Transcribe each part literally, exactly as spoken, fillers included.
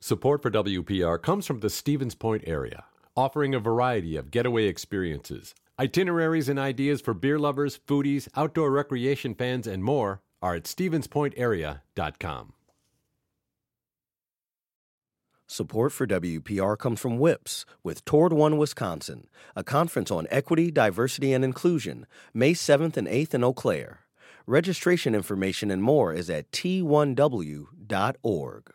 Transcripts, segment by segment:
Support for W P R comes from the Stevens Point area, offering a variety of getaway experiences. Itineraries and ideas for beer lovers, foodies, outdoor recreation fans, and more are at stevens point area dot com. Support for W P R comes from WIPS with Toward One Wisconsin, a conference on equity, diversity, and inclusion, May seventh and eighth in Eau Claire. Registration information and more is at t one w dot org.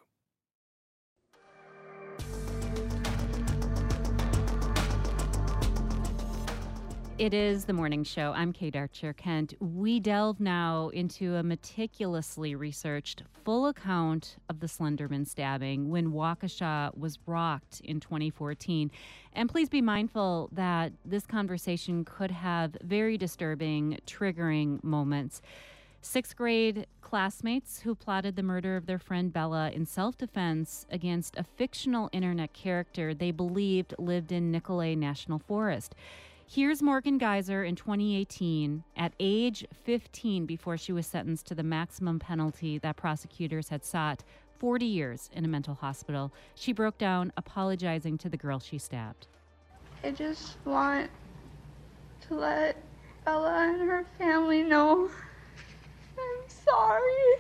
It is the morning show. I'm Kate Archer-Kent. We delve now into a meticulously researched full account of the Slenderman stabbing when Waukesha was rocked in twenty fourteen. And please be mindful that this conversation could have very disturbing, triggering moments. Sixth grade classmates who plotted the murder of their friend Bella in self-defense against a fictional internet character they believed lived in Nicolet National Forest. Here's Morgan Geyser in twenty eighteen, at age fifteen, before she was sentenced to the maximum penalty that prosecutors had sought, forty years in a mental hospital. She broke down, apologizing to the girl she stabbed. I just want to let Bella and her family know I'm sorry.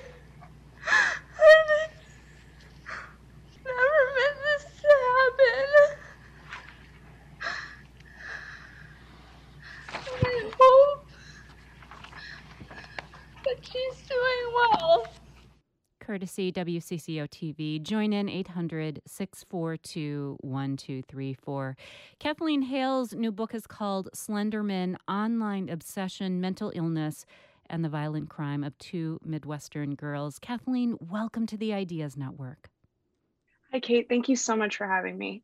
I never meant this to happen. I hope that she's doing well. Courtesy W C C O T V. Join in eight hundred, six four two, one two three four. Kathleen Hale's new book is called Slenderman: Online Obsession, Mental Illness, and the Violent Crime of Two Midwestern Girls. Kathleen, welcome to the Ideas Network. Hi, Kate. Thank you so much for having me.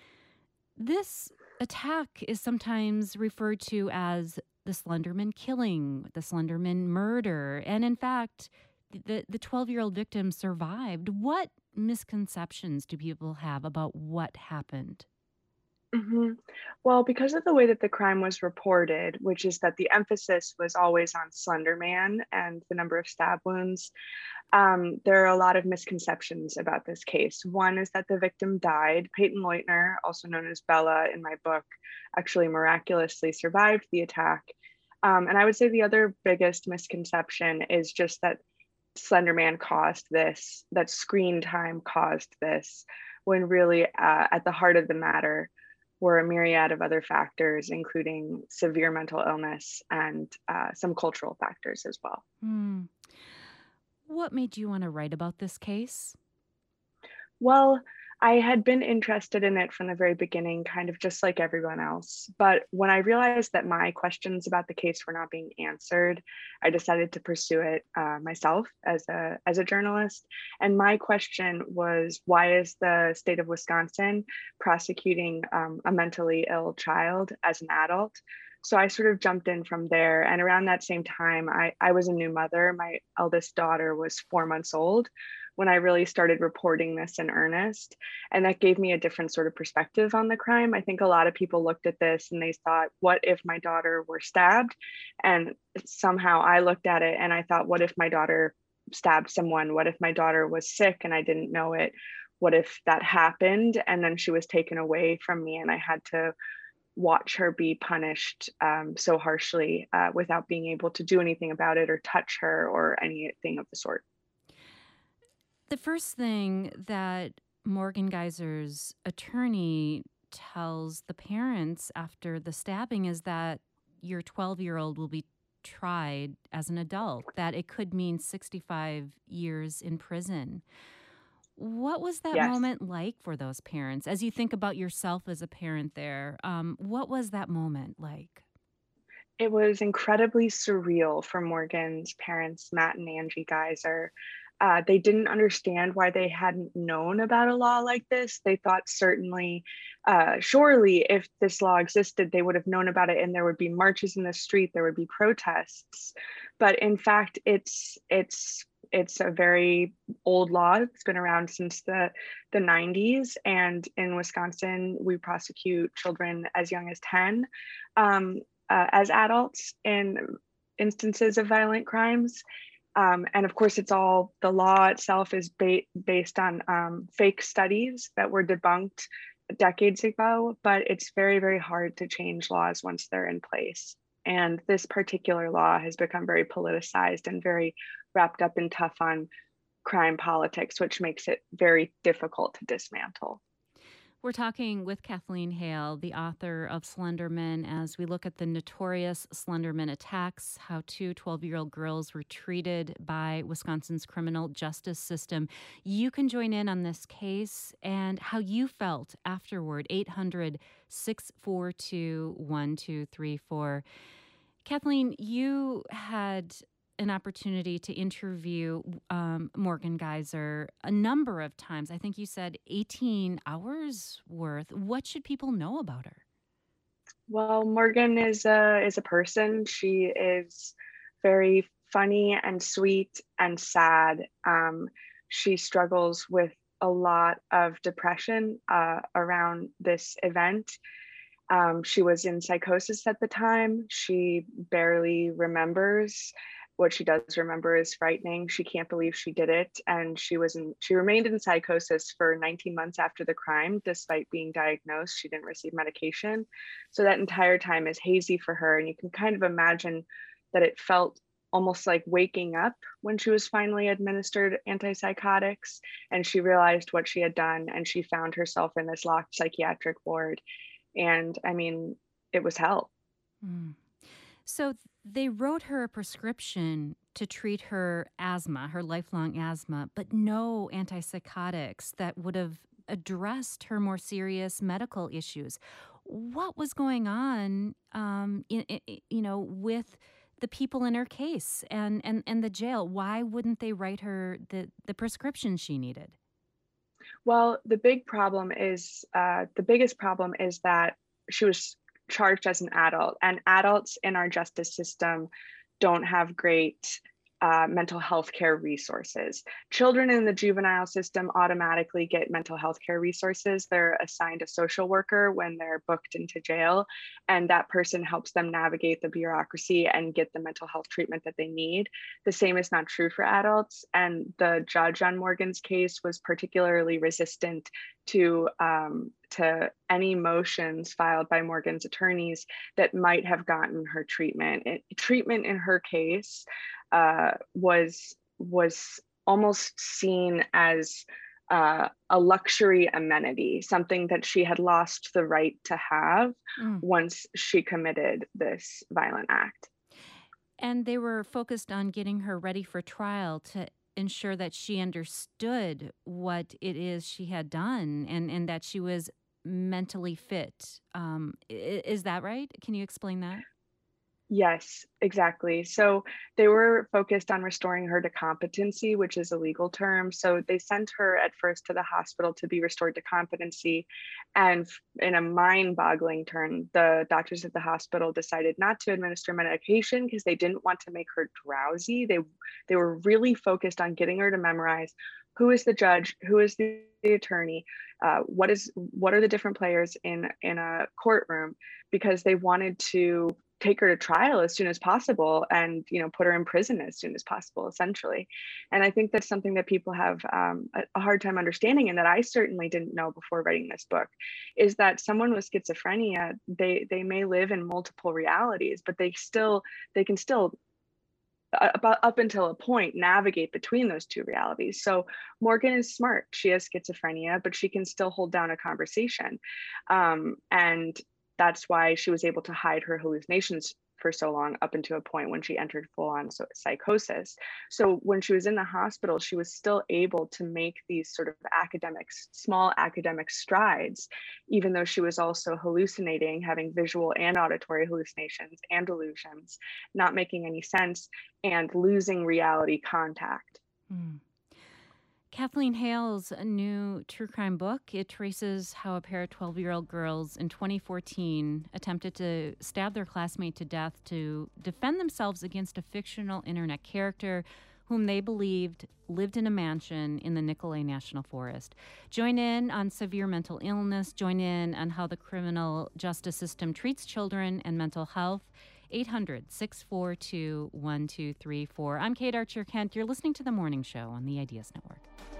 This attack is sometimes referred to as the Slenderman killing, the Slenderman murder. And in fact, the the twelve-year-old victim survived. What misconceptions do people have about what happened? Mm-hmm. Well, because of the way that the crime was reported, which is that the emphasis was always on Slender Man and the number of stab wounds, um, there are a lot of misconceptions about this case. One is that the victim died. Peyton Leutner, also known as Bella in my book, actually miraculously survived the attack. Um, and I would say the other biggest misconception is just that Slender Man caused this, that screen time caused this, when really uh, at the heart of the matter were a myriad of other factors, including severe mental illness and uh, some cultural factors as well. Hmm. What made you want to write about this case? Well, I had been interested in it from the very beginning, kind of just like everyone else. But when I realized that my questions about the case were not being answered, I decided to pursue it uh, myself as a as a journalist. And my question was, why is the state of Wisconsin prosecuting um, a mentally ill child as an adult? So I sort of jumped in from there. And around that same time, I, I was a new mother. My eldest daughter was four months old when I really started reporting this in earnest. And that gave me a different sort of perspective on the crime. I think a lot of people looked at this and they thought, what if my daughter were stabbed? And somehow I looked at it and I thought, what if my daughter stabbed someone? What if my daughter was sick and I didn't know it? What if that happened and then she was taken away from me and I had to watch her be punished um, so harshly uh, without being able to do anything about it or touch her or anything of the sort? The first thing that Morgan Geyser's attorney tells the parents after the stabbing is that your twelve-year-old will be tried as an adult, that it could mean sixty-five years in prison. What was that Yes. moment like for those parents? As you think about yourself as a parent there, um, what was that moment like? It was incredibly surreal for Morgan's parents, Matt and Angie Geyser. Uh, they didn't understand why they hadn't known about a law like this. They thought certainly, uh, surely if this law existed, they would have known about it and there would be marches in the street, there would be protests. But in fact, it's it's it's a very old law. It's been around since the, the nineties. And in Wisconsin, we prosecute children as young as ten um, uh, as adults in instances of violent crimes. Um, and of course, it's all the law itself is ba- based on um, fake studies that were debunked decades ago, but it's very, very hard to change laws once they're in place. And this particular law has become very politicized and very wrapped up in tough on crime politics, which makes it very difficult to dismantle. We're talking with Kathleen Hale, the author of Slenderman, as we look at the notorious Slenderman attacks, how two twelve-year-old girls were treated by Wisconsin's criminal justice system. You can join in on this case and how you felt afterward. eight hundred, six four two, one two three four. Kathleen, you had an opportunity to interview um, Morgan Geyser a number of times. I think you said eighteen hours worth. What should people know about her? Well, Morgan is a is a person. She is very funny and sweet and sad. Um, she struggles with a lot of depression uh, around this event. Um, she was in psychosis at the time. She barely remembers. What she does remember is frightening. She can't believe she did it. And she was in, she remained in psychosis for nineteen months after the crime, despite being diagnosed. She didn't receive medication. So that entire time is hazy for her. And you can kind of imagine that it felt almost like waking up when she was finally administered antipsychotics. And she realized what she had done. And she found herself in this locked psychiatric ward. And I mean, it was hell. Mm. So they wrote her a prescription to treat her asthma, her lifelong asthma, but no antipsychotics that would have addressed her more serious medical issues. What was going on, um, in, in, you know, with the people in her case and, and, and the jail? Why wouldn't they write her the, the prescription she needed? Well, the big problem is, uh, the biggest problem is that she was charged as an adult, and adults in our justice system don't have great uh, mental health care resources. Children in the juvenile system automatically get mental health care resources. They're assigned a social worker when they're booked into jail, and that person helps them navigate the bureaucracy and get the mental health treatment that they need. The same is not true for adults, and the judge on Morgan's case was particularly resistant to um, to any motions filed by Morgan's attorneys that might have gotten her treatment. It, treatment in her case uh, was was almost seen as uh, a luxury amenity, something that she had lost the right to have mm. once she committed this violent act. And they were focused on getting her ready for trial to ensure that she understood what it is she had done and, and that she was mentally fit. Um, is that right? Can you explain that? Yes, exactly. So they were focused on restoring her to competency, which is a legal term. So they sent her at first to the hospital to be restored to competency. And in a mind-boggling turn, the doctors at the hospital decided not to administer medication because they didn't want to make her drowsy. They, they were really focused on getting her to memorize who is the judge, who is the attorney, uh, what is what are the different players in, in a courtroom, because they wanted to take her to trial as soon as possible and, you know, put her in prison as soon as possible, essentially. And I think that's something that people have um, a, a hard time understanding, and that I certainly didn't know before writing this book, is that someone with schizophrenia, they they may live in multiple realities, but they still, they can still, about up until a point, navigate between those two realities. So Morgan is smart. She has schizophrenia, but she can still hold down a conversation. Um, and that's why she was able to hide her hallucinations for so long, up until a point when she entered full-on psychosis. So when she was in the hospital, she was still able to make these sort of academic, small academic strides, even though she was also hallucinating, having visual and auditory hallucinations and delusions, not making any sense, and losing reality contact. Mm. Kathleen Hale's new true crime book, it traces how a pair of twelve-year-old girls in twenty fourteen attempted to stab their classmate to death to defend themselves against a fictional internet character whom they believed lived in a mansion in the Nicolet National Forest. Join in on severe mental illness, join in on how the criminal justice system treats children and mental health, eight hundred, six four two, one two three four. I'm Kate Archer Kent. You're listening to The Morning Show on the Ideas Network.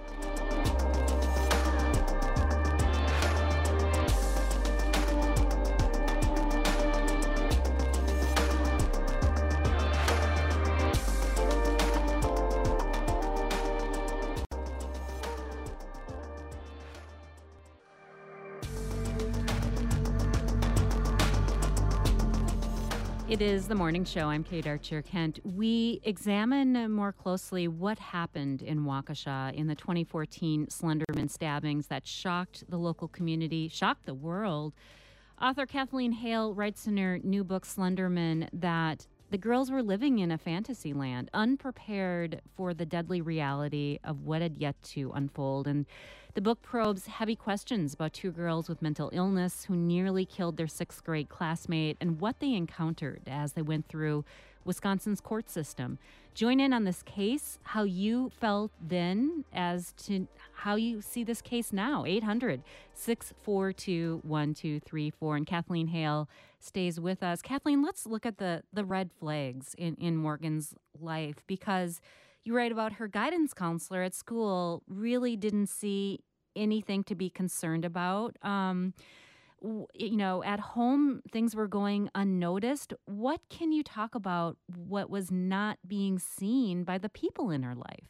It is The Morning Show. I'm Kate Archer Kent. We examine more closely what happened in Waukesha in the twenty fourteen Slenderman stabbings that shocked the local community, shocked the world. Author Kathleen Hale writes in her new book, Slenderman, that the girls were living in a fantasy land, unprepared for the deadly reality of what had yet to unfold. And the book probes heavy questions about two girls with mental illness who nearly killed their sixth grade classmate and what they encountered as they went through Wisconsin's court system. Join in on this case, how you felt then as to how you see this case now. eight hundred, six four two, one two three four. And Kathleen Hale stays with us. Kathleen, let's look at the, the red flags in, in Morgan's life, because you write about her guidance counselor at school really didn't see anything to be concerned about. Um, w- you know, at home, things were going unnoticed. What can you talk about what was not being seen by the people in her life?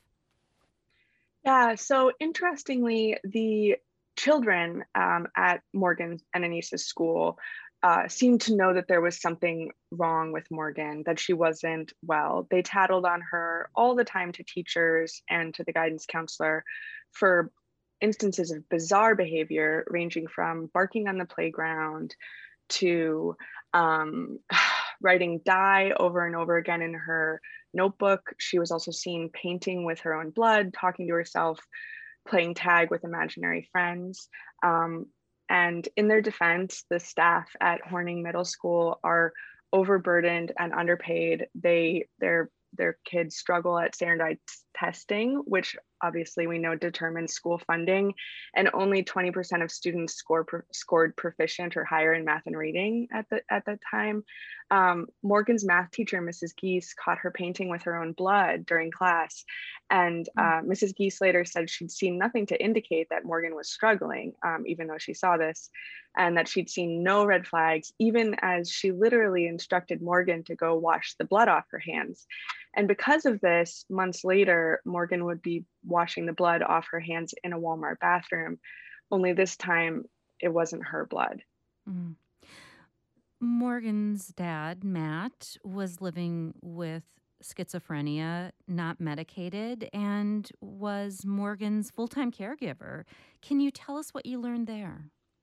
Yeah, so interestingly, the children um, at Morgan and Anissa's school uh, seemed to know that there was something wrong with Morgan, that she wasn't well. They tattled on her all the time to teachers and to the guidance counselor for instances of bizarre behavior, ranging from barking on the playground to um, writing die over and over again in her notebook. She was also seen painting with her own blood, talking to herself, playing tag with imaginary friends. Um, and in their defense, the staff at Horning Middle School are overburdened and underpaid. They, their, their kids struggle at standardized testing, which obviously we know determines school funding, and only twenty percent of students score pro- scored proficient or higher in math and reading at the at that time. Um, Morgan's math teacher, Missus Geese, caught her painting with her own blood during class, and uh, Missus Geese later said she'd seen nothing to indicate that Morgan was struggling, um, even though she saw this, and that she'd seen no red flags, even as she literally instructed Morgan to go wash the blood off her hands. And because of this, months later, Morgan would be washing the blood off her hands in a Walmart bathroom, only this time it wasn't her blood. Mm. Morgan's dad, Matt, was living with schizophrenia, not medicated, and was Morgan's full-time caregiver. Can you tell us what you learned there?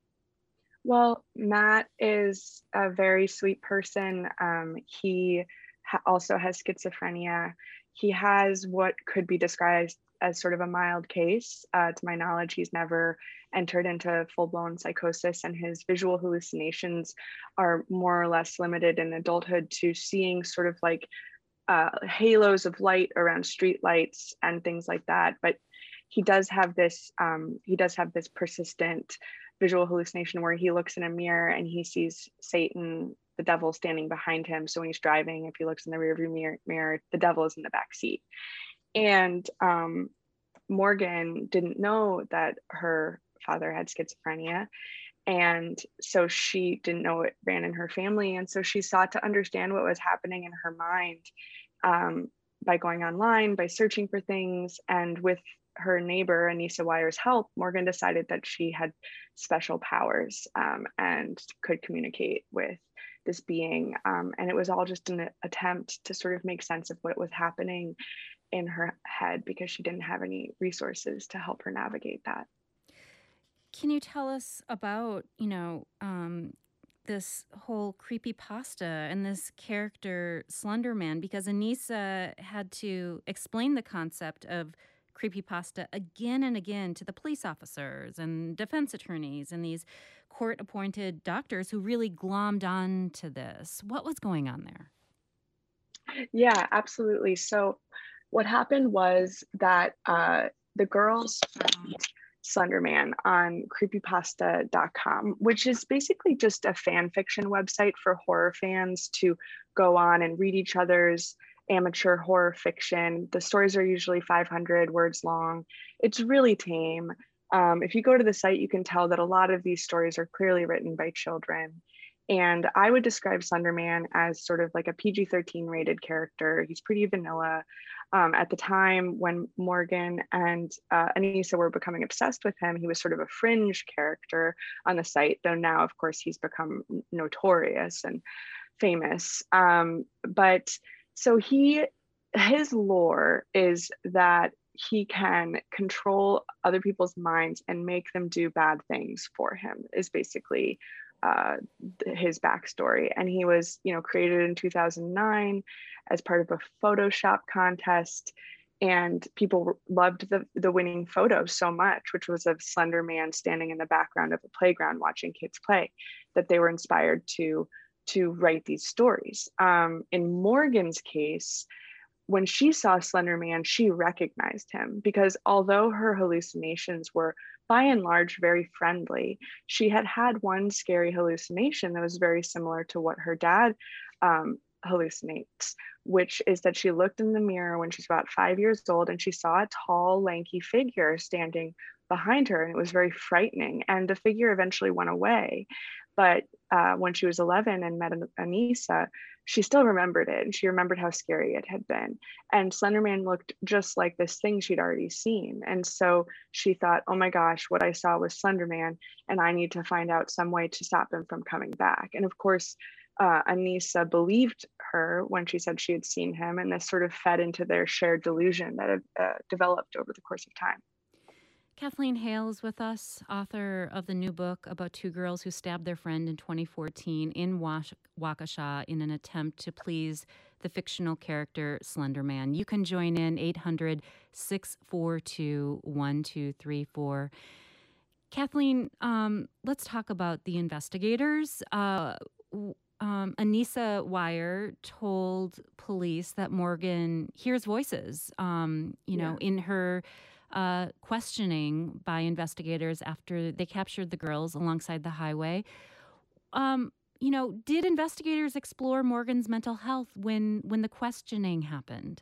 Well, Matt is a very sweet person. Um, he ha- also has schizophrenia. He has what could be described as sort of a mild case. Uh, to my knowledge, he's never entered into full-blown psychosis, and his visual hallucinations are more or less limited in adulthood to seeing sort of like uh, halos of light around street lights and things like that. But he does have this, um, he does have this persistent visual hallucination where he looks in a mirror and he sees Satan, the devil, standing behind him. So when he's driving, if he looks in the rearview mirror, mirror the devil is in the back seat. And um, Morgan didn't know that her father had schizophrenia. And so she didn't know it ran in her family. And so she sought to understand what was happening in her mind um, by going online, by searching for things. And with her neighbor, Anissa Weier's help, Morgan decided that she had special powers um, and could communicate with this being. Um, and it was all just an attempt to sort of make sense of what was happening in her head, because she didn't have any resources to help her navigate that. Can you tell us about, you know, um, this whole creepypasta and this character Slenderman? Because Anissa had to explain the concept of creepypasta again and again to the police officers and defense attorneys and these court-appointed doctors who really glommed on to this. What was going on there? Yeah, absolutely. So what happened was that uh, the girls found Slenderman on creepypasta dot com, which is basically just a fan fiction website for horror fans to go on and read each other's amateur horror fiction. The stories are usually five hundred words long. It's really tame. Um, if you go to the site, you can tell that a lot of these stories are clearly written by children. And I would describe Slenderman as sort of like a P G thirteen rated character. He's pretty vanilla. Um, at the time when Morgan and uh, Anissa were becoming obsessed with him, he was sort of a fringe character on the site, though now, of course, he's become notorious and famous. Um, but so he, his lore is that he can control other people's minds and make them do bad things for him, is basically uh, his backstory. And he was, you know, created in two thousand nine as part of a Photoshop contest. And people loved the, the winning photo so much, which was of Slender Man standing in the background of a playground watching kids play, that they were inspired to, to write these stories. Um, in Morgan's case, when she saw Slender Man, she recognized him because although her hallucinations were by and large very friendly, she had had one scary hallucination that was very similar to what her dad um, hallucinates, which is that she looked in the mirror when she's about five years old and she saw a tall, lanky figure standing behind her, and it was very frightening. And the figure eventually went away. But uh, when she was eleven and met Anissa, she still remembered it, and she remembered how scary it had been. And Slenderman looked just like this thing she'd already seen. And so she thought, oh my gosh, what I saw was Slenderman, and I need to find out some way to stop him from coming back. And of course, uh, Anissa believed her when she said she had seen him, and this sort of fed into their shared delusion that had uh, developed over the course of time. Kathleen Hale is with us, author of the new book about two girls who stabbed their friend in twenty fourteen in Wash- Waukesha in an attempt to please the fictional character Slenderman. You can join in eight hundred, six four two, one two three four. Kathleen, um, let's talk about the investigators. Uh, um, Anissa Weier told police that Morgan hears voices, um, you know, yeah. in her Uh, questioning by investigators after they captured the girls alongside the highway. Um, you know, did investigators explore Morgan's mental health when when the questioning happened?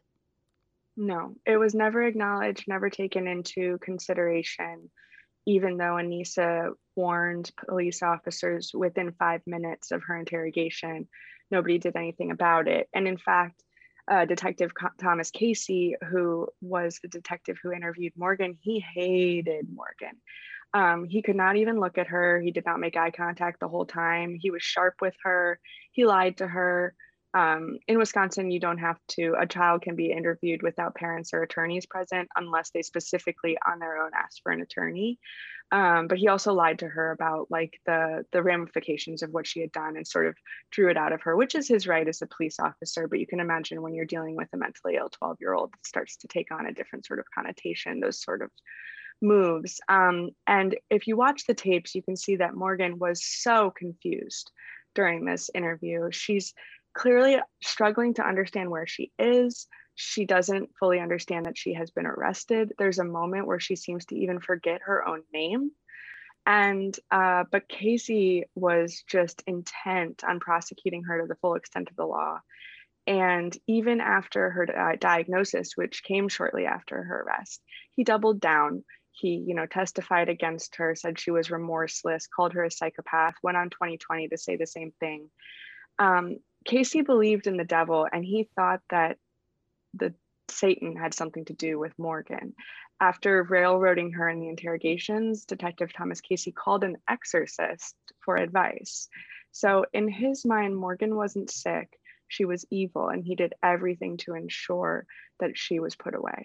No, it was never acknowledged, never taken into consideration, even though Anissa warned police officers within five minutes of her interrogation. Nobody did anything about it. And in fact, Uh, Detective Co- Thomas Casey, who was the detective who interviewed Morgan, he hated Morgan. Um, he could not even look at her. He did not make eye contact the whole time. He was sharp with her. He lied to her. Um, in Wisconsin, you don't have to, a child can be interviewed without parents or attorneys present unless they specifically on their own ask for an attorney. Um, but he also lied to her about like the, the ramifications of what she had done and sort of drew it out of her, which is his right as a police officer. But you can imagine when you're dealing with a mentally ill twelve year old, it starts to take on a different sort of connotation, those sort of moves. Um, and if you watch the tapes, you can see that Morgan was so confused during this interview. She's clearly struggling to understand where she is. She doesn't fully understand that she has been arrested. There's a moment where she seems to even forget her own name. And, uh, but Casey was just intent on prosecuting her to the full extent of the law. And even after her uh, diagnosis, which came shortly after her arrest, he doubled down. He, you know, testified against her, said she was remorseless, called her a psychopath, went on twenty twenty to say the same thing. Um, Casey believed in the devil, and he thought that the Satan had something to do with Morgan. After railroading her in the interrogations, Detective Thomas Casey called an exorcist for advice. So in his mind, Morgan wasn't sick, she was evil, and he did everything to ensure that she was put away.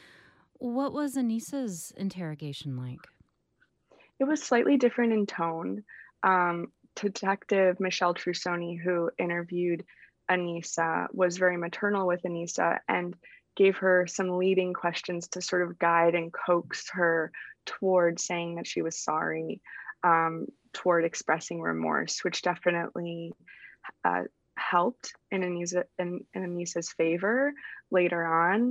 What was Anissa's interrogation like? It was slightly different in tone. Um, Detective Michelle Trusoni, who interviewed Anissa, was very maternal with Anissa and gave her some leading questions to sort of guide and coax her toward saying that she was sorry, um, toward expressing remorse, which definitely uh, helped in, Anissa, in, in Anissa's favor later on.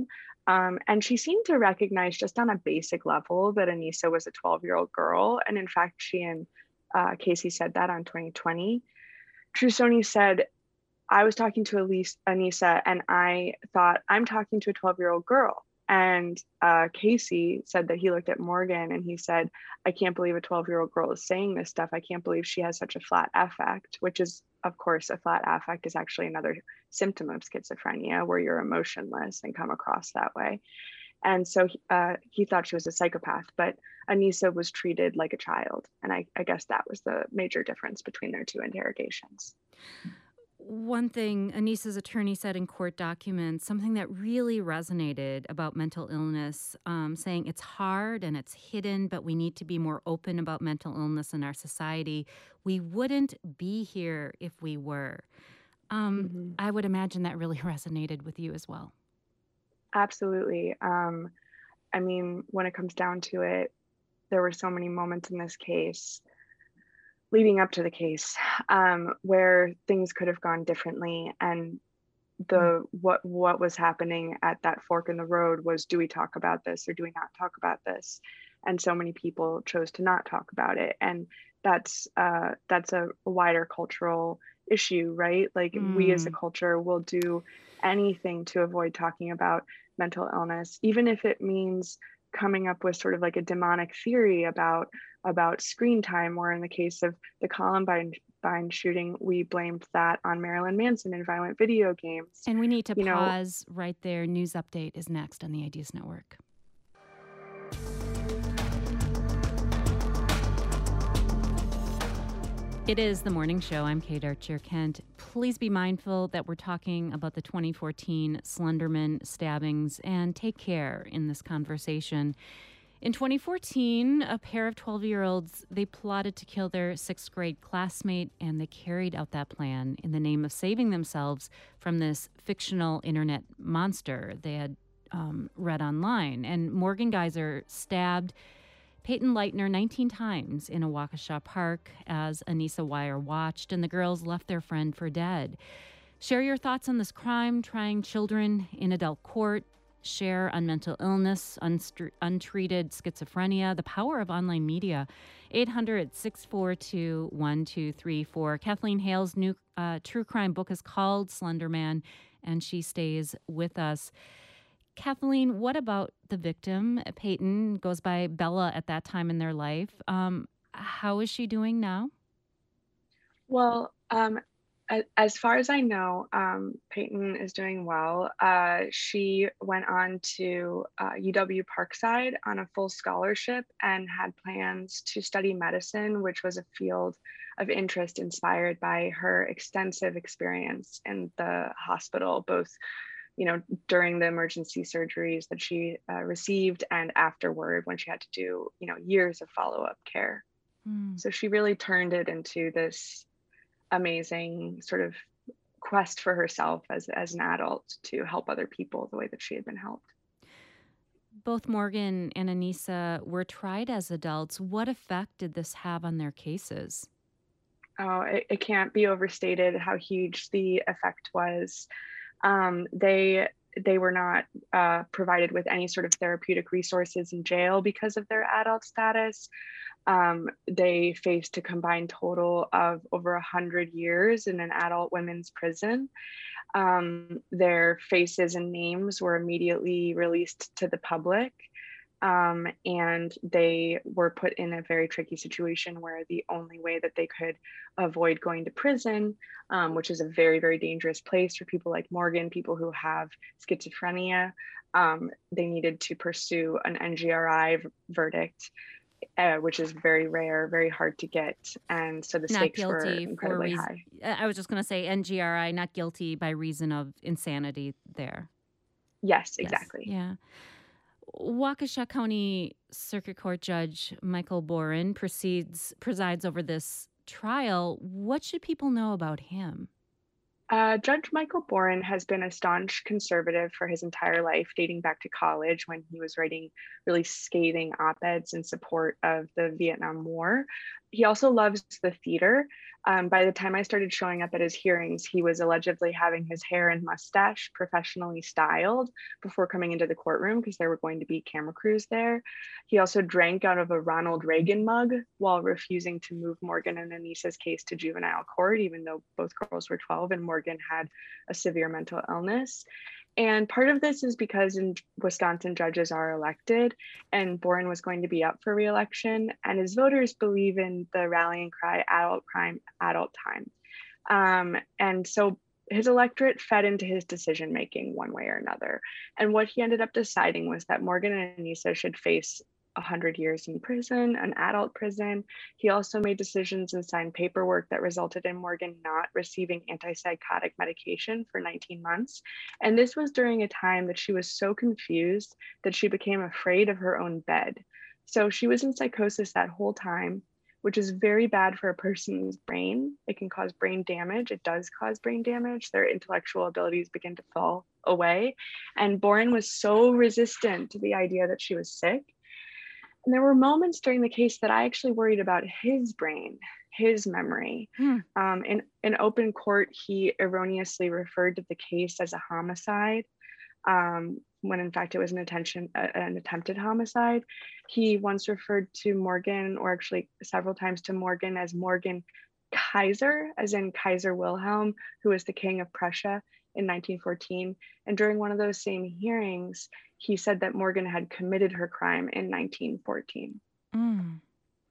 Um, and she seemed to recognize just on a basic level that Anissa was a twelve-year-old girl. And in fact, she and uh, Casey said that on twenty twenty. Trussoni said, I was talking to Elise, Anissa, and I thought, I'm talking to a twelve-year-old girl. And uh, Casey said that he looked at Morgan and he said, I can't believe a twelve-year-old girl is saying this stuff. I can't believe she has such a flat affect, which is, of course, a flat affect is actually another symptom of schizophrenia where you're emotionless and come across that way. And so uh, he thought she was a psychopath, but Anissa was treated like a child. And I, I guess that was the major difference between their two interrogations. One thing Anissa's attorney said in court documents, something that really resonated about mental illness, um, saying it's hard and it's hidden, but we need to be more open about mental illness in our society. We wouldn't be here if we were. Um, mm-hmm. I would imagine that really resonated with you as well. Absolutely. Um, I mean, when it comes down to it, there were so many moments in this case leading up to the case um, where things could have gone differently. And the mm. what what was happening at that fork in the road was, do we talk about this or do we not talk about this? And so many people chose to not talk about it. And that's uh, that's a wider cultural issue, right? Like mm. we as a culture will do anything to avoid talking about mental illness, even if it means coming up with sort of like a demonic theory about about screen time, where in the case of the Columbine shooting, we blamed that on Marilyn Manson and violent video games. And we need to you pause know, right there. News Update is next on the Ideas Network. It is the morning show. I'm Kate Archer-Kent. Please be mindful that we're talking about the twenty fourteen Slenderman stabbings, and take care in this conversation. In twenty fourteen, a pair of twelve-year-olds, they plotted to kill their sixth grade classmate, and they carried out that plan in the name of saving themselves from this fictional internet monster they had um, read online. And Morgan Geyser stabbed Peyton Leitner nineteen times in a Waukesha park as Anissa Weier watched, and the girls left their friend for dead. Share your thoughts on this crime, trying children in adult court. Share on mental illness, unst- untreated schizophrenia, the power of online media. eight hundred, six four two, one two three four. Kathleen Hale's new uh, true crime book is called Slenderman, and she stays with us. Kathleen, what about the victim? Peyton goes by Bella at that time in their life. Um, how is she doing now? Well, um, as far as I know, um, Peyton is doing well. Uh, she went on to uh, U W Parkside on a full scholarship and had plans to study medicine, which was a field of interest inspired by her extensive experience in the hospital, both you know, during the emergency surgeries that she uh, received and afterward when she had to do, you know, years of follow-up care. Mm. So she really turned it into this amazing sort of quest for herself as, as an adult to help other people the way that she had been helped. Both Morgan and Anissa were tried as adults. What effect did this have on their cases? Oh, it, it can't be overstated how huge the effect was. Um, they they were not uh, provided with any sort of therapeutic resources in jail because of their adult status. Um, they faced a combined total of over one hundred years in an adult women's prison. Um, their faces and names were immediately released to the public. Um, and they were put in a very tricky situation where the only way that they could avoid going to prison, um, which is a very, very dangerous place for people like Morgan, people who have schizophrenia, um, they needed to pursue an N G R I v- verdict, uh, which is very rare, very hard to get. And so the not stakes guilty were incredibly for high. I was just going to say N G R I, not guilty by reason of insanity there. Yes, exactly. Yes. Yeah. Waukesha County Circuit Court Judge Michael Boren proceeds, presides over this trial. What should people know about him? Uh, Judge Michael Boren has been a staunch conservative for his entire life, dating back to college when he was writing really scathing op-eds in support of the Vietnam War. He also loves the theater. Um, by the time I started showing up at his hearings, he was allegedly having his hair and mustache professionally styled before coming into the courtroom because there were going to be camera crews there. He also drank out of a Ronald Reagan mug while refusing to move Morgan and Anissa's case to juvenile court, even though both girls were twelve and Morgan had a severe mental illness. And part of this is because in Wisconsin, judges are elected, and Boren was going to be up for re-election, and his voters believe in the rallying cry, adult crime, adult time. Um, and so his electorate fed into his decision-making one way or another. And what he ended up deciding was that Morgan and Anissa should face one hundred years in prison, an adult prison. He also made decisions and signed paperwork that resulted in Morgan not receiving antipsychotic medication for nineteen months. And this was during a time that she was so confused that she became afraid of her own bed. So she was in psychosis that whole time, which is very bad for a person's brain. It can cause brain damage. It does cause brain damage. Their intellectual abilities begin to fall away. And Boren was so resistant to the idea that she was sick. And there were moments during the case that I actually worried about his brain, his memory. Hmm. Um, in, in open court, he erroneously referred to the case as a homicide, um, when in fact it was an, attention, uh, an attempted homicide. He once referred to Morgan, or actually several times to Morgan, as Morgan Kaiser, as in Kaiser Wilhelm, who was the king of Prussia in nineteen fourteen. And during one of those same hearings, he said that Morgan had committed her crime in nineteen fourteen. Mm.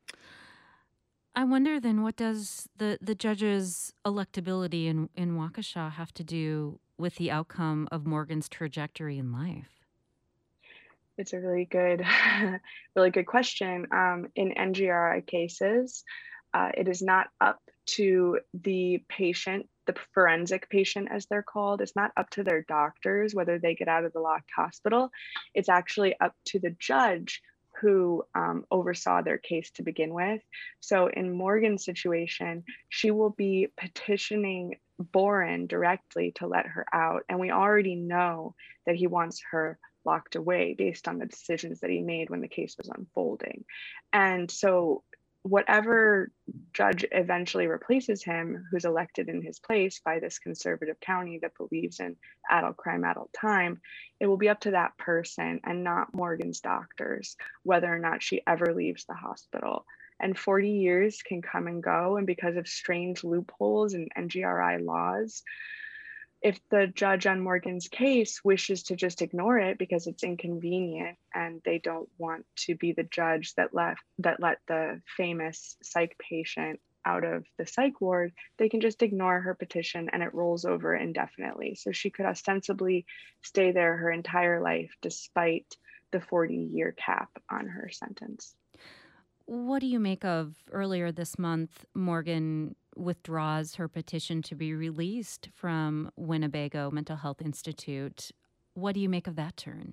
I wonder then, what does the, the judge's electability in, in Waukesha have to do with the outcome of Morgan's trajectory in life? It's a really good, really good question. Um, in N G R I cases, uh, it is not up to the patient, the forensic patient as they're called. It's not up to their doctors whether they get out of the locked hospital. It's actually up to the judge who um, oversaw their case to begin with. So in Morgan's situation, she will be petitioning Boren directly to let her out. And we already know that he wants her locked away based on the decisions that he made when the case was unfolding. And so whatever judge eventually replaces him, who's elected in his place by this conservative county that believes in adult crime, adult time, it will be up to that person and not Morgan's doctors, whether or not she ever leaves the hospital. And forty years can come and go. And because of strange loopholes in N G R I laws, if the judge on Morgan's case wishes to just ignore it because it's inconvenient and they don't want to be the judge that left that let the famous psych patient out of the psych ward, they can just ignore her petition and it rolls over indefinitely. So she could ostensibly stay there her entire life despite the forty-year cap on her sentence. What do you make of earlier this month, Morgan withdraws her petition to be released from Winnebago Mental Health Institute? What do you make of that turn?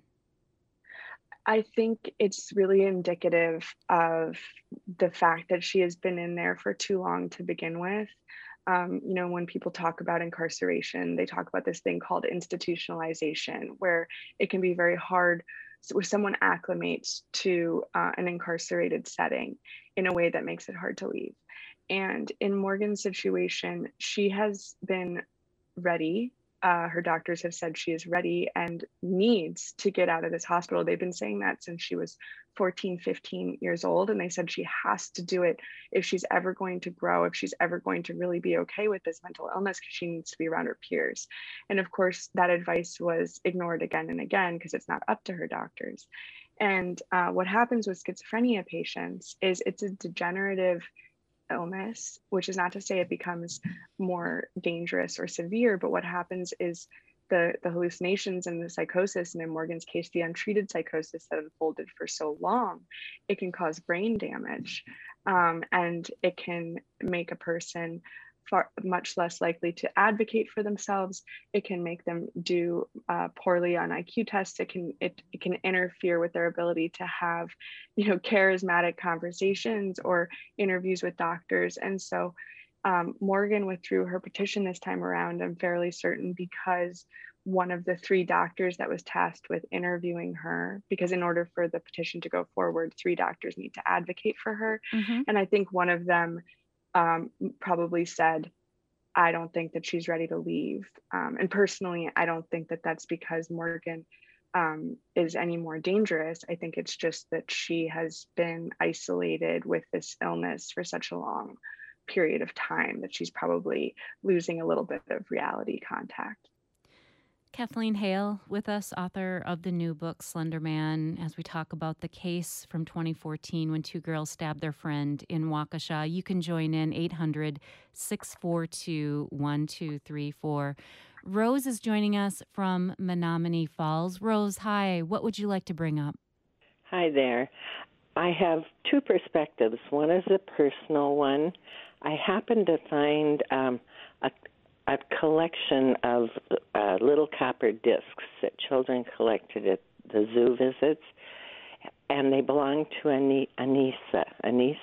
I think it's really indicative of the fact that she has been in there for too long to begin with. Um, you know, when people talk about incarceration, they talk about this thing called institutionalization, where it can be very hard where someone acclimates to uh, an incarcerated setting in a way that makes it hard to leave. And in Morgan's situation, she has been ready. Uh, her doctors have said she is ready and needs to get out of this hospital. They've been saying that since she was fourteen, fifteen years old. And they said she has to do it if she's ever going to grow, if she's ever going to really be okay with this mental illness, because she needs to be around her peers. And of course, that advice was ignored again and again because it's not up to her doctors. And uh, what happens with schizophrenia patients is it's a degenerative illness, which is not to say it becomes more dangerous or severe, but what happens is the, the hallucinations and the psychosis, and in Morgan's case, the untreated psychosis that unfolded for so long, it can cause brain damage, um, and it can make a person far much less likely to advocate for themselves. It can make them do uh, poorly on I Q tests. It can it, it can interfere with their ability to have, you know, charismatic conversations or interviews with doctors. And so Um, Morgan withdrew her petition this time around, I'm fairly certain, because one of the three doctors that was tasked with interviewing her, because in order for the petition to go forward, three doctors need to advocate for her. Mm-hmm. And I think one of them um, probably said, I don't think that she's ready to leave. Um, and personally, I don't think that that's because Morgan um, is any more dangerous. I think it's just that she has been isolated with this illness for such a long period of time that she's probably losing a little bit of reality contact. Kathleen Hale with us, author of the new book, Slender Man, as we talk about the case from twenty fourteen when two girls stabbed their friend in Waukesha. You can join in eight hundred, six four two, one two three four. Rose is joining us from Menominee Falls. Rose, hi. What would you like to bring up? Hi there. I have two perspectives. One is a personal one. I happened to find um, a a collection of uh, little copper discs that children collected at the zoo visits, and they belonged to Ani- Anissa, Anise,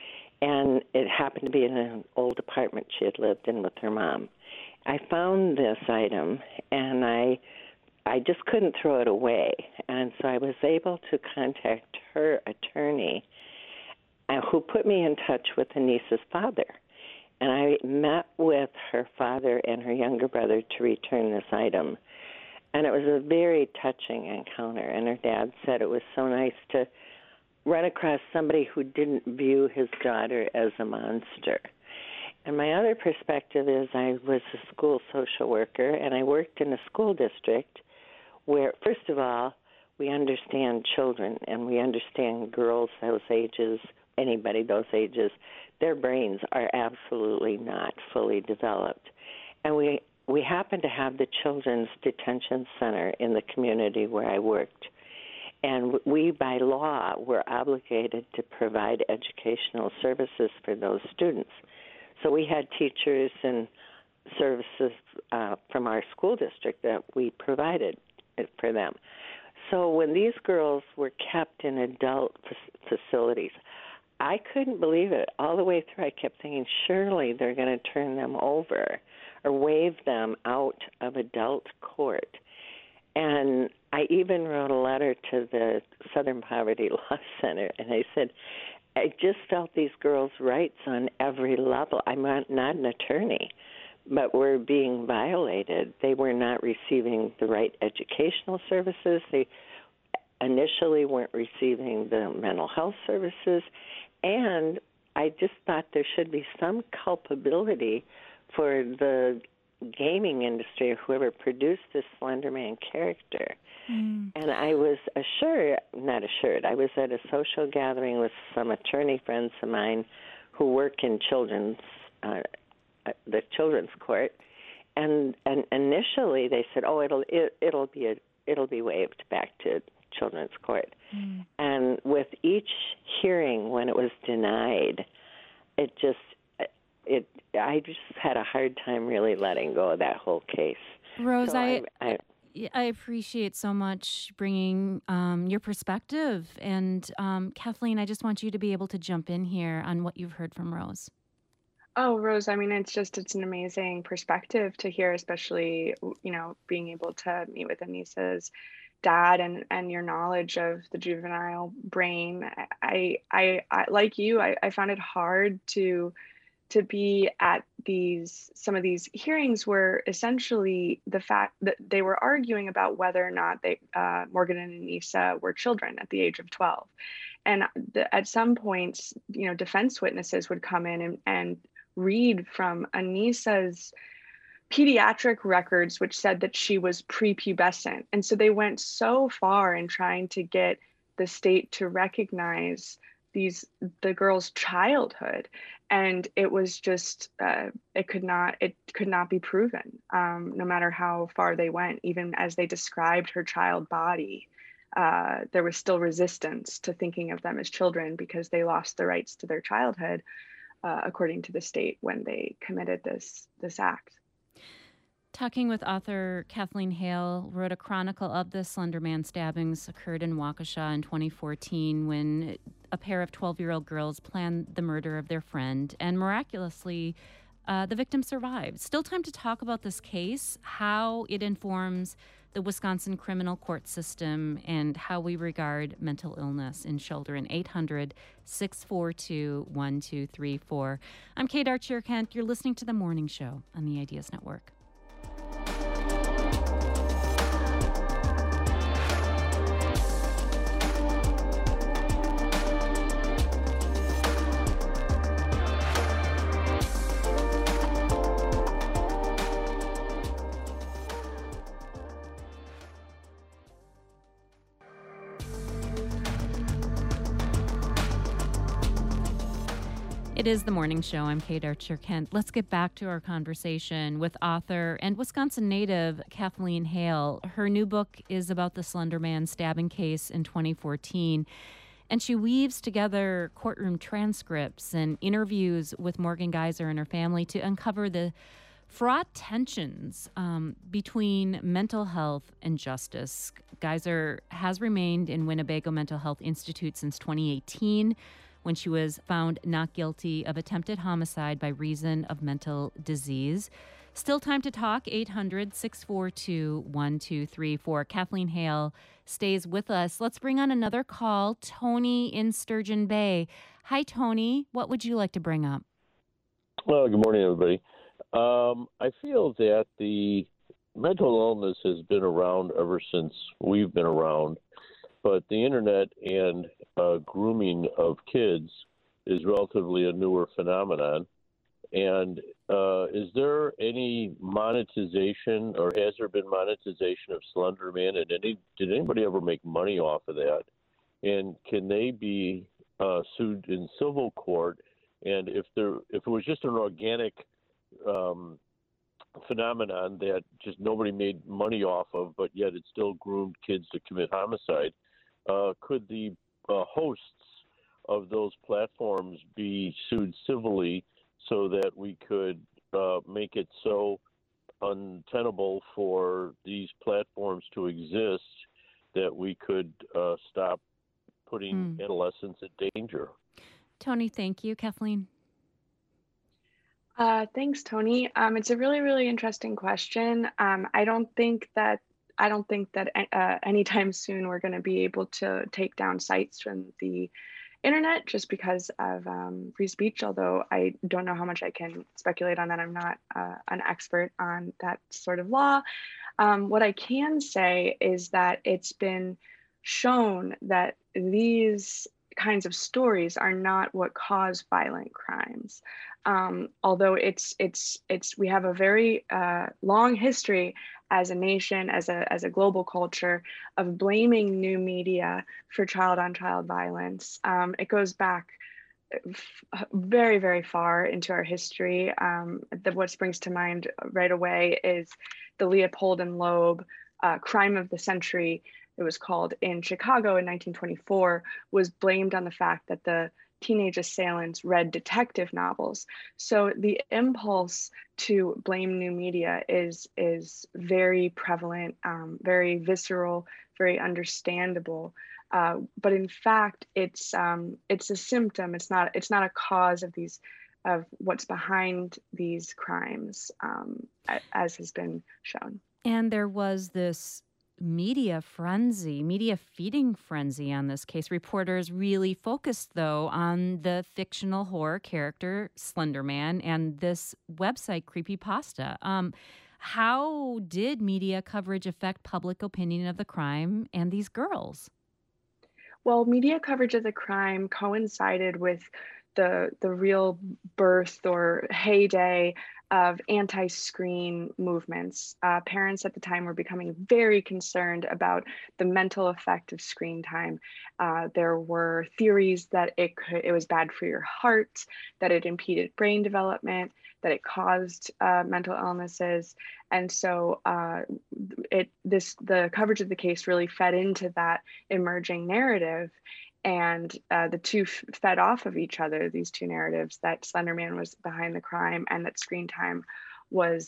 and it happened to be in an old apartment she had lived in with her mom. I found this item, and I I just couldn't throw it away, and so I was able to contact her attorney, uh, who put me in touch with Anissa's father. And I met with her father and her younger brother to return this item. And it was a very touching encounter. And her dad said it was so nice to run across somebody who didn't view his daughter as a monster. And my other perspective is I was a school social worker, and I worked in a school district where, first of all, we understand children, and we understand girls those ages, anybody those ages. Their brains are absolutely not fully developed. And we we happen to have the Children's Detention Center in the community where I worked. And we, by law, were obligated to provide educational services for those students. So we had teachers and services uh, from our school district that we provided for them. So when these girls were kept in adult f- facilities, I couldn't believe it. All the way through, I kept thinking, surely they're going to turn them over or waive them out of adult court. And I even wrote a letter to the Southern Poverty Law Center, and I said, I just felt these girls' rights on every level. I'm not, not an attorney, but were being violated. They were not receiving the right educational services. They initially weren't receiving the mental health services. And I just thought there should be some culpability for the gaming industry, whoever produced this Slender Man character. Mm. And I was assured, not assured, I was at a social gathering with some attorney friends of mine who work in children's, uh, the children's court. And, and initially they said, oh, it'll, it, it'll be a, it'll be waived back to children's court. Mm. And with each hearing when it was denied, it just, it, I just had a hard time really letting go of that whole case. Rose, so I, I, I, I appreciate so much bringing um, your perspective. And um, Kathleen, I just want you to be able to jump in here on what you've heard from Rose. Oh, Rose, I mean, it's just, it's an amazing perspective to hear, especially, you know, being able to meet with Anissa's dad and and your knowledge of the juvenile brain. I I, I like you, I, I found it hard to to be at these some of these hearings where essentially the fact that they were arguing about whether or not they uh, Morgan and Anissa were children at the age of twelve. And the, at some points, you know, defense witnesses would come in and, and read from Anissa's pediatric records, which said that she was prepubescent. And so they went so far in trying to get the state to recognize these, the girl's childhood. And it was just, uh, it could not, it could not be proven, um, no matter how far they went. Even as they described her child body, uh, there was still resistance to thinking of them as children because they lost the rights to their childhood, uh, according to the state when they committed this, this act. Talking with author Kathleen Hale, wrote a chronicle of the Slender Man stabbings occurred in Waukesha in twenty fourteen when a pair of twelve-year-old girls planned the murder of their friend. And miraculously, Uh, the victim survived. Still time to talk about this case, how it informs the Wisconsin criminal court system, and how we regard mental illness in children. eight hundred, six four two, one two three four. I'm Kate Archer-Kent. You're listening to The Morning Show on the Ideas Network. It is The Morning Show. I'm Kate Archer-Kent. Let's get back to our conversation with author and Wisconsin native Kathleen Hale. Her new book is about the Slender Man stabbing case in twenty fourteen, and she weaves together courtroom transcripts and interviews with Morgan Geyser and her family to uncover the fraught tensions um, between mental health and justice. Geyser has remained in Winnebago Mental Health Institute since twenty eighteen, when she was found not guilty of attempted homicide by reason of mental disease. Still time to talk, eight hundred, six four two, one two three four. Kathleen Hale stays with us. Let's bring on another call. Tony in Sturgeon Bay. Hi, Tony. What would you like to bring up? Well, good morning, everybody. Um, I feel that the mental illness has been around ever since we've been around, but the internet and uh, grooming of kids is relatively a newer phenomenon. And uh, is there any monetization, or has there been monetization of Slender Man? And any, did anybody ever make money off of that? And can they be uh, sued in civil court? And if there, if it was just an organic um, phenomenon that just nobody made money off of, but yet it still groomed kids to commit homicide, uh, could the uh, hosts of those platforms be sued civilly so that we could uh, make it so untenable for these platforms to exist that we could uh, stop putting mm. adolescents in danger? Tony, thank you. Kathleen? Uh, thanks, Tony. Um, it's a really, really interesting question. Um, I don't think that I don't think that uh, anytime soon we're going to be able to take down sites from the internet just because of um, free speech, although I don't know how much I can speculate on that. I'm not uh, an expert on that sort of law. Um, what I can say is that it's been shown that these kinds of stories are not what cause violent crimes. Um, although it's it's it's we have a very uh, long history as a nation, as a as a global culture, of blaming new media for child-on-child violence. Um, it goes back f- very very far into our history. Um, the, what springs to mind right away is the Leopold and Loeb uh, crime of the century. It was called, in Chicago in nineteen twenty-four, was blamed on the fact that the teenage assailants read detective novels. So the impulse to blame new media is is very prevalent, um, very visceral, very understandable. Uh, but in fact, it's um, it's a symptom. It's not it's not a cause of these of what's behind these crimes, um, as has been shown. And there was this media frenzy, media feeding frenzy on this case. Reporters really focused, though, on the fictional horror character Slender Man and this website Creepypasta. Um, how did media coverage affect public opinion of the crime and these girls? Well, media coverage of the crime coincided with the the real birth or heyday of anti-screen movements. Uh, parents at the time were becoming very concerned about the mental effect of screen time. Uh, there were theories that it could, it was bad for your heart, that it impeded brain development, that it caused uh, mental illnesses, and so uh, it this the coverage of the case really fed into that emerging narrative. And uh, the two f- fed off of each other, these two narratives, that Slender Man was behind the crime and that screen time was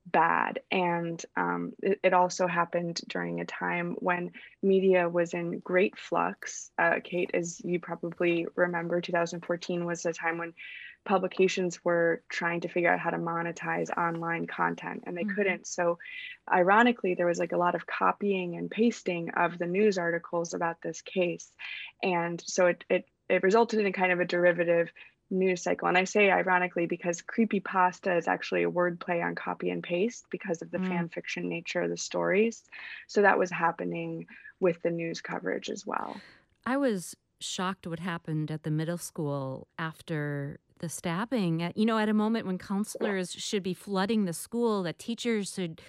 bad. And um, it, it also happened during a time when media was in great flux. Uh, Kate, as you probably remember, two thousand fourteen was a time when publications were trying to figure out how to monetize online content, and they mm-hmm. couldn't. So ironically, there was like a lot of copying and pasting of the news articles about this case. And so it, it, it resulted in kind of a derivative news cycle. And I say ironically because creepypasta is actually a wordplay on copy and paste because of the mm. fan fiction nature of the stories. So that was happening with the news coverage as well. I was shocked what happened at the middle school after the stabbing. You know, at a moment when counselors should be flooding the school, that teachers should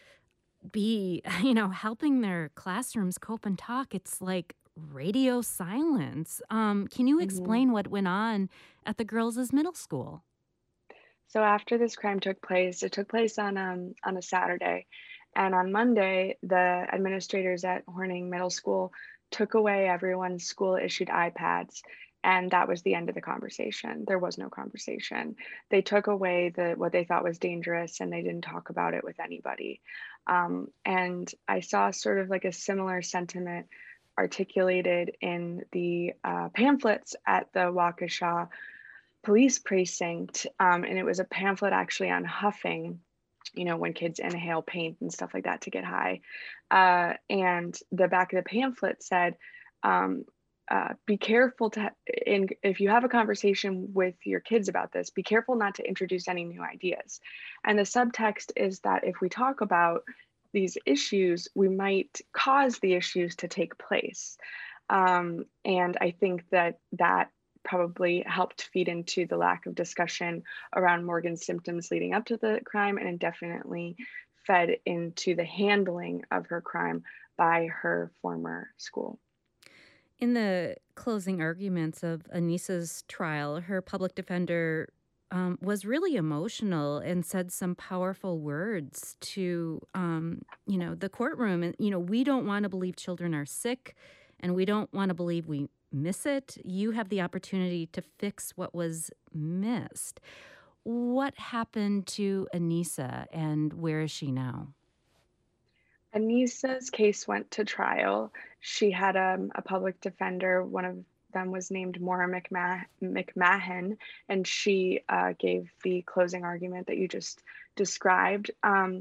be, you know, helping their classrooms cope and talk. It's like radio silence. Um, can you explain mm-hmm. what went on at the girls' middle school? So after this crime took place, it took place on um, on a Saturday. And on Monday, the administrators at Horning Middle School took away everyone's school-issued iPads. And that was the end of the conversation. There was no conversation. They took away the what they thought was dangerous, and they didn't talk about it with anybody. Um, and I saw sort of like a similar sentiment articulated in the uh, pamphlets at the Waukesha police precinct. Um, and it was a pamphlet actually on huffing, you know, when kids inhale paint and stuff like that to get high. Uh, and the back of the pamphlet said, um, uh, be careful to, in, if you have a conversation with your kids about this, be careful not to introduce any new ideas. And the subtext is that if we talk about these issues, we might cause the issues to take place. Um, and I think that that probably helped feed into the lack of discussion around Morgan's symptoms leading up to the crime, and it definitely fed into the handling of her crime by her former school. In the closing arguments of Anissa's trial, her public defender Um, was really emotional and said some powerful words to, um, you know, the courtroom. And, you know, we don't want to believe children are sick, and we don't want to believe we miss it. You have the opportunity to fix what was missed. What happened to Anissa, and where is she now? Anissa's case went to trial. She had um, a public defender, one of them was named Maura McMah- McMahon, and she uh, gave the closing argument that you just described. Um,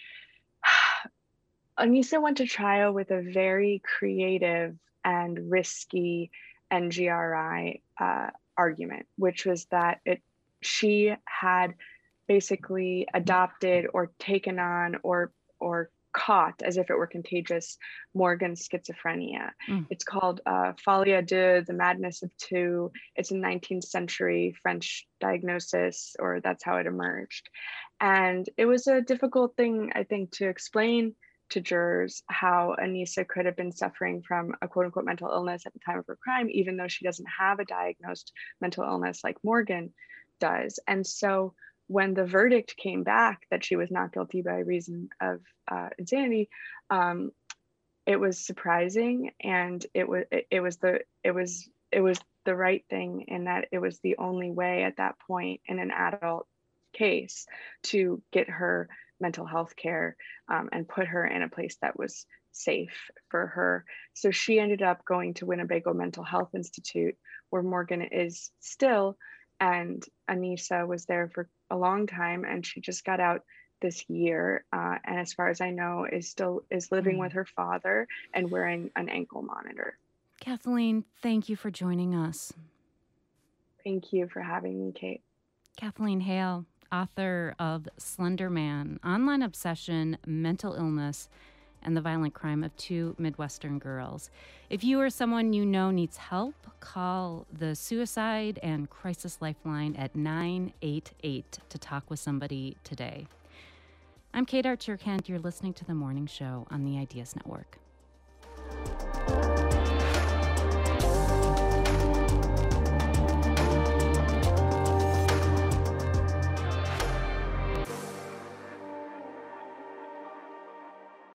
Anissa went to trial with a very creative and risky N G R I uh, argument, which was that it she had basically adopted or taken on or or caught, as if it were contagious, Morgan's schizophrenia. Mm. It's called uh, Folie à deux, the madness of two. It's a nineteenth century French diagnosis, or that's how it emerged. And it was a difficult thing, I think, to explain to jurors how Anissa could have been suffering from a quote unquote mental illness at the time of her crime, even though she doesn't have a diagnosed mental illness like Morgan does. And so when the verdict came back that she was not guilty by reason of uh, insanity, um, it was surprising, and it was it, it was the it was it was the right thing, in that it was the only way at that point in an adult case to get her mental health care um, and put her in a place that was safe for her. So she ended up going to Winnebago Mental Health Institute, where Morgan is still, and Anissa was there for a long time, and she just got out this year, uh, and as far as I know, is still is living mm. with her father and wearing an ankle monitor. Kathleen, thank you for joining us. Thank you for having me, Kate. Kathleen Hale, author of Slender Man, Online Obsession, Mental Illness, and the Violent Crime of Two Midwestern Girls. If you or someone you know needs help, call the Suicide and Crisis Lifeline at nine eight eight to talk with somebody today. I'm Kate Archer Kent. You're listening to The Morning Show on the Ideas Network.